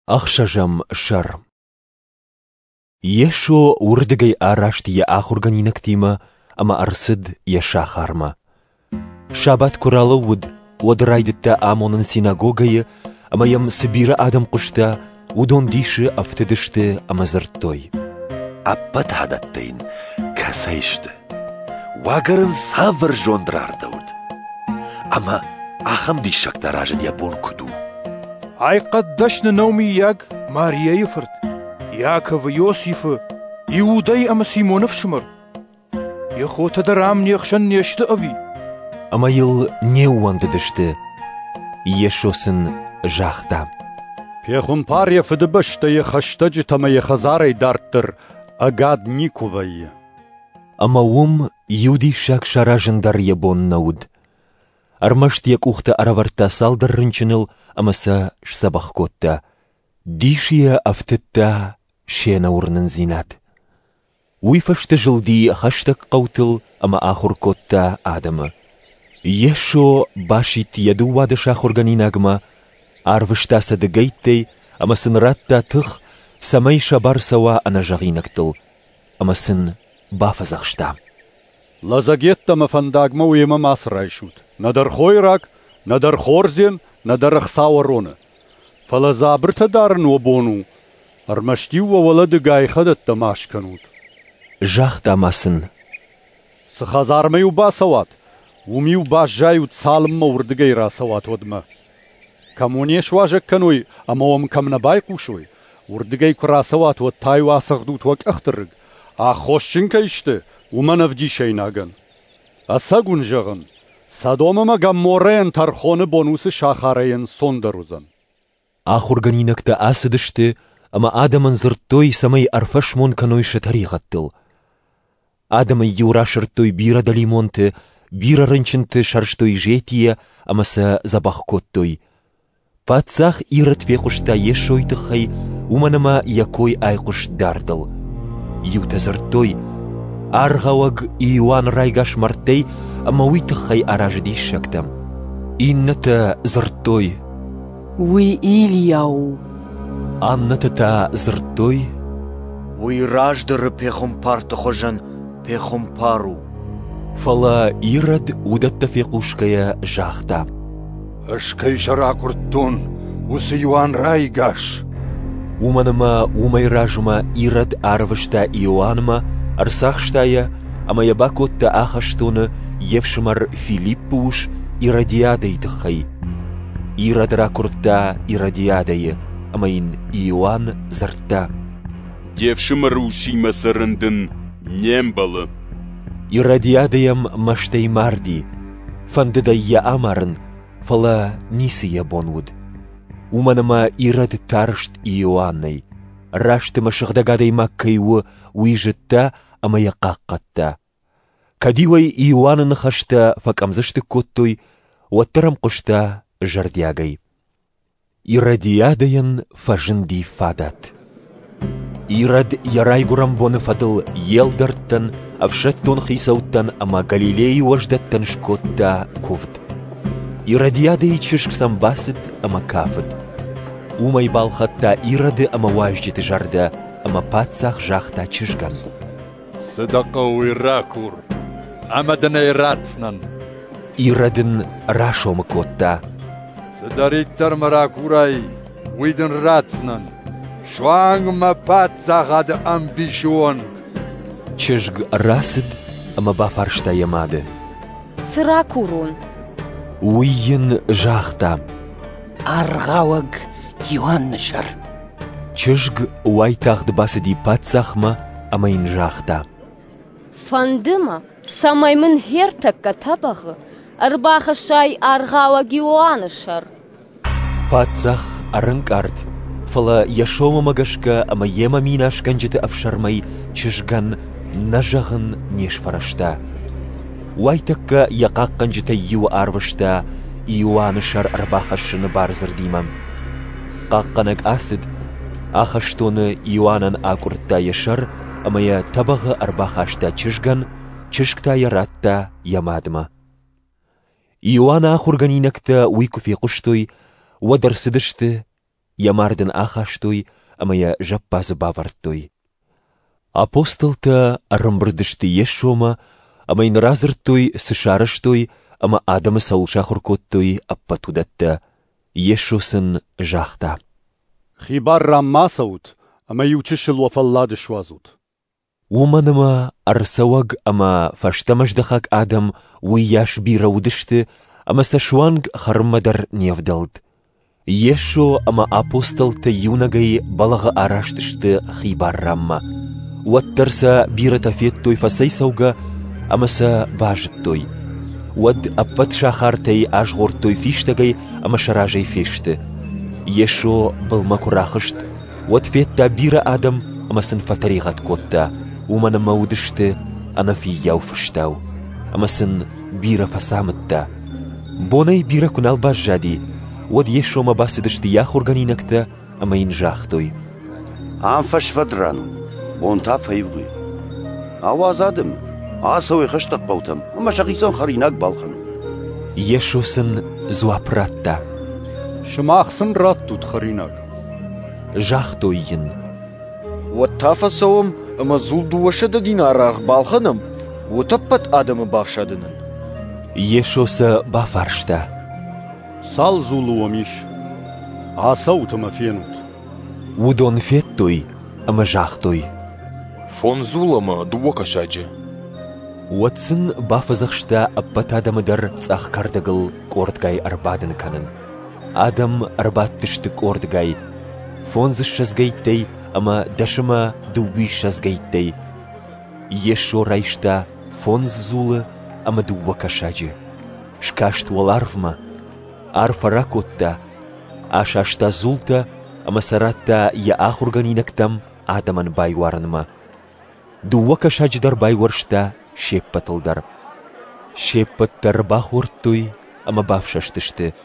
Ахшажам шар. Ешо урдыгай арашт я ахурганинактима, ама арсыд я шахарма. Шабат куралы уд, удрайдытта амонын синагогайы, ама ям сыбира адам кушта, удон диши афтыдышты амазыртой. Аппат хадаттайын касайшты. Вагарын савыр жондрардауд. Ама ахам дишактаражын ябон куду. Айқаддашны Наоми яг Мария Ефырт, Яков Иосифы, Иудай ама Симонов шымыр. Ехота рам нехшан нешті ави. Ама ел не уандыдышты, ешосын жахта. Пехумпар ефыдыбышты ехашты житама ехазарай дарттыр, агад никувай. Ама юди шак шаражындар ебон науд. Армашт як ухта араварта салдар рынчыныл, амаса шсабах котта. Дишия афтытта шена урнын зинат. Уйфашты жылди хаштак қаутыл, ама ахур котта адамы. Ешо башит яду вадыш ахурганинагма, арвыштаса дыгайттей, ама сын ратта тых, самай шабар сава анажағинактыл, ама сын бафазақшта. Лазагетта мафандагма уема масрайшут. Надар хойрак, надар хорзен, надар ахсауароны. Фалазабрта дарын обону. Армаштива валады гайхадатта машканут. Жахта масын. Сахазармаю басават. Умию бажают салымма урдыгай расават одма. Камунеш важак кануй, ама камна байкушуй. Урдыгай курасават вот таю асахдут вак ахтырыг. А хошчинка ишты, уманав дишайнаган. Асагун жағын. Садомама гамморен тархоны бонусы шахарайын сондарузан. Ахурганинакта асыдышты, ама адамын зырттой самай арфашмон канойшы тарихаттыл. Адамы юрашырттой бира далимонты, бира рынчынты шарштой жетия, амаса забахкоттой. Патсах ират фехушта ешойтыхай, уманама якой айкуш дардыл. Юта зырттой, аргауаг Иоанн райгаш мартей, ама уйтыхай аражди шактам. Инната зырттой. Уи Ильяу. Анната та зырттой. Уи раждыры пехумпарты хожан пехумпару. Фала ирад удатта фекушкая жахта. Ашкай шаракурттун, усы Иоанн райгаш. Уманама умайражма ирад арвышта Иоаннма, арсахштая, ама ябакотта ахаштуны евшимар Филиппуш ирадиадайтыхай. Ирад ракурта ирадиадайы, амаин Иоанн зарта. Евшимар ушима сарындын нембалы. Ирадиадаям маштей марди, фандыдайя амарын, фала нисия бонвуд. Уманама ирад таршт Иоаннай, раштыма шыгдагадай маккайвы уйжытта, амая қаққатта. Кадивай Иоаннын хашта факамзышты коттой, уаттарам кушта жардягай. Ирадиадаян фажынди фадат. Ирад ярайгурам боны фадыл елдарттан, авшаттон хисауттан, ама Галилеи важдаттан шкотта кувд. Ирадиадай чышксам басыт, ама кафыт. Умай балхатта ирады ама важдеты жарда, ама патсах жахта чышган. Сыдақа уйракур, амадына ирацнан. Ирадын рашомы котта. Сыдариттар маракурай, уйдын рацнан. Швангма патсахад амбишуон. Чышг расыд, ама бафаршта ямады. Сыракурун. Уйын жахта. Аргауаг Иоаннышар. Чышг уайтахды басыди патсахма, амайн жахта. Фандыма, самаймын хертакка табағы, арбаха шай аргауаг Иоаннышар. Патсах арынкарт. Фала яшома магашка, ама ема минашкан жіті афшармай, чышган нажағын неш фарашта. Уайтакка яқаққан жіті ю арвышта, Иоаннышар арбахашыны барзырдимам. Қаққанак асыд, ахаштоны Иоаннан акуртта яшар, амая табағы арбахашта чышган, чышкта яратта ямадыма. Иоанна ахурганинакта уйкуфе құштой, уадарсыдышты, ямардын ахаштой, амая жаппазы бавартой. Апостолта арымбырдышты ешшома, амайын разыртой сышарыштой, ама адамы саулша хуркоттой аппатудатта, ешшосын жахта. Хибар раммасаут, ама ючишыл вафаллады швазут. Уманыма арсаваг ама фаштамаждахак адам уяш бираудышты, ама сашуанг хармадар невдалд. Ешо ама апостолта юнагай балага араштышты хибар рамма. Уаттарса бирата феттой фасайсауга, амаса бажыттой. Уад аппат шахартай ажгортой фиштагай, ама шаражай фешты. Ешо былма курахышт. Уад фетта бира адам, амасын фатаригат котта. Умана маудышты, ана фи яуфыштау. Амасын бира фасамытта. Бонай бира кунал бажжади. Уад ешо ма басыдышты ях органинакта, ама инжахтой. Амфаш фадрану, бонта файвгы. Авазадым, асауи хыштак баутам, ама шақисан харинак балхан. Ешосын зуапратта. Шымақсын раттут харинак. Жахтойын. Уаттафа сауым, ама зулдуашада динарах балханам, уатаппат адамы бавшадынын. Ешосы бафаршта. Сал зулуамиш. Асаутама фенут. Удон феттой, ама жахтой. Фон зулама дуокашаджи. Уатсын бафазахшта аппат адамыдар цах кардагыл кордгай арбадын канын. Адам арбаттышты кордгай. Фонзы шазгайттей, ама дашыма дуви шазгайттей. Ешо райшта фонз зулы, ама дуокашаджи. Шкаштуал арфма. Арфа ракотта. Ашашта зулта, ама саратта я ахурганинактам адаман байварынма. Дуокашадждар байваршта шеппатылдар. Шеппаттар бахурттой, ама бавшаштышты.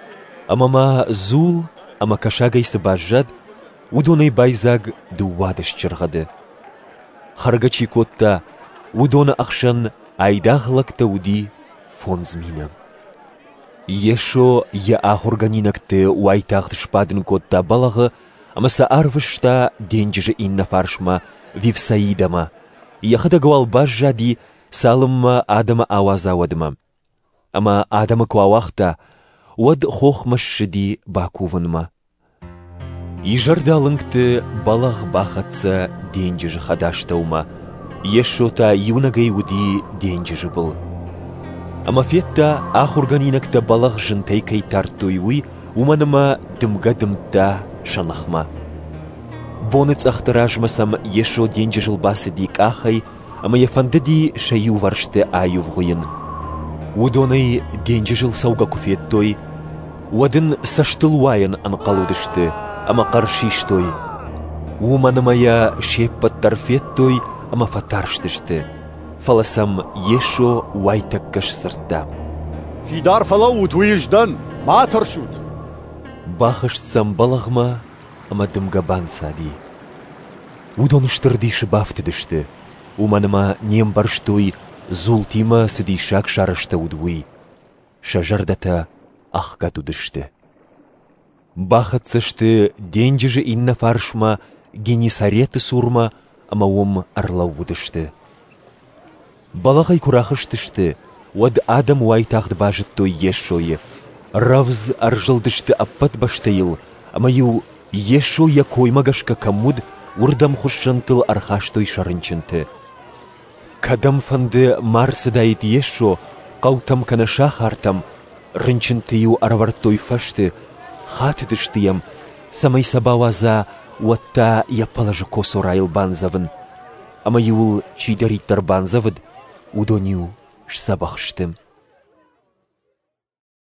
Амама зул, ама кашагайсы бажжад, удонай байзаг дуадыш чырғады. Харгачи котта, удона ақшан айдағылакта уди фонзмина. Ешо я ахурганинакты уайтағдышпадын котта балағы, амаса арвышта денджіжі инна фаршма вивсаидама. Яхыда гуал бажжади салымма адама авазавадыма. Ама адамы куавақта уад хохмашшыди бакувынма. Ижардалыңкты балақ бақатса денджіжі хадаштаума. Ешота юнагай уди денджіжі бұл. Ама фетта ахурганинакта балақ жынтай кайтартуй уй уманыма дымга-дымта шанахма. Боныц ахтаражмасам ешо денджіжіл басы дик ахай, ама ефандыди шаю варшты аю вғуйын. Удонай денджіжіл сауга куфеттой, уадын саштылуайын анқалудышты, ама қаршиштой. Уманымая шеппаттар феттой, ама фатарштышты. Фаласам ешо уайтаккаш сыртта. Фидар фалаут уйждан, матаршут. Бахыштсам балағма, ама дымгабан сади. Удоныштырди шыбафтыдышты. Уманыма нем барштой зултима сыди шак шарышта удвуй. Шажардата ахка тудышты. Бахатсышты денджіжі инна фаршма генисареты сурма, ама ом арлаудышты. Балағай курахыштышты, уад адам уайтағды бажыттой ешшойы. Равз аржылдышты аппат баштайыл, ама ю ешшоя коймагашка камуд урдам хушшантыл архаштой шарынчынты. Кадам фанды марсыдайт ешшо, қаутам канаша хартам, рынчынтыю аравартой фашты, хатыдыштыям, самай сабаваза уатта япалажы косорайл банзавын. Ама юл чидариттар банзавыд, удоню шсабахштым.